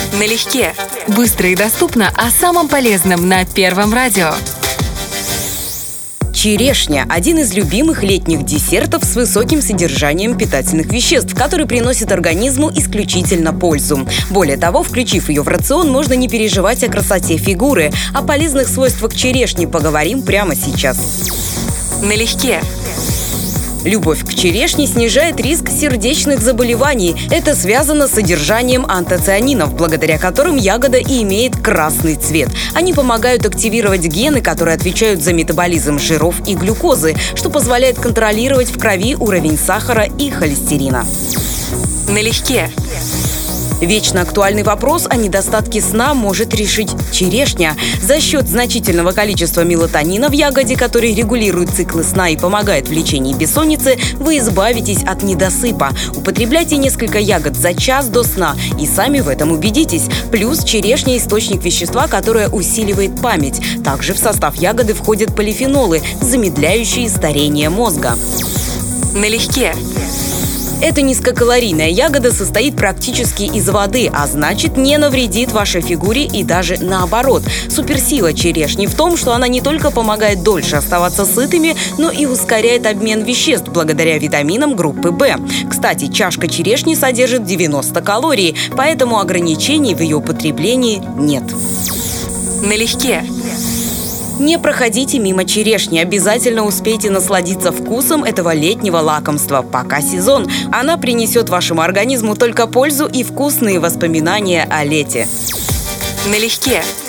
Налегке. Быстро и доступно о самом полезном на Первом радио. Черешня – один из любимых летних десертов с высоким содержанием питательных веществ, который приносит организму исключительно пользу. Более того, включив ее в рацион, можно не переживать о красоте фигуры. О полезных свойствах черешни поговорим прямо сейчас. Налегке. Любовь к черешне снижает риск сердечных заболеваний. Это связано с содержанием антоцианинов, благодаря которым ягода и имеет красный цвет. Они помогают активировать гены, которые отвечают за метаболизм жиров и глюкозы, что позволяет контролировать в крови уровень сахара и холестерина. Налегке. Вечно актуальный вопрос о недостатке сна может решить черешня. За счет значительного количества мелатонина в ягоде, который регулирует циклы сна и помогает в лечении бессонницы, вы избавитесь от недосыпа. Употребляйте несколько ягод за час до сна и сами в этом убедитесь. Плюс черешня – источник вещества, которое усиливает память. Также в состав ягоды входят полифенолы, замедляющие старение мозга. Налегке. Эта низкокалорийная ягода состоит практически из воды, а значит, не навредит вашей фигуре и даже наоборот. Суперсила черешни в том, что она не только помогает дольше оставаться сытыми, но и ускоряет обмен веществ благодаря витаминам группы В. Кстати, чашка черешни содержит 90 калорий, поэтому ограничений в ее употреблении нет. Налегке. Не проходите мимо черешни, обязательно успейте насладиться вкусом этого летнего лакомства, пока сезон. Она принесет вашему организму только пользу и вкусные воспоминания о лете. Налегке.